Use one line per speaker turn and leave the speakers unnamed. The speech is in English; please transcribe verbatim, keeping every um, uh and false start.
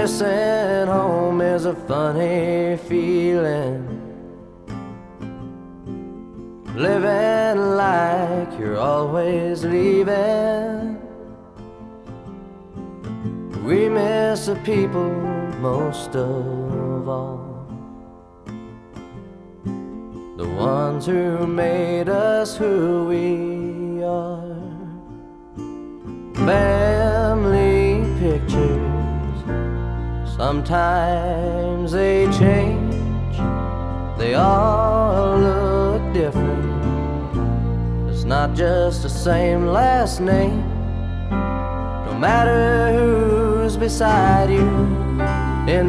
Missing home is a funny feeling, living like you're always leaving. We miss the people most of all, the ones who made us who we are. Family pictures, sometimes they change, they all look different. It's not just the same last name, no matter who's beside you.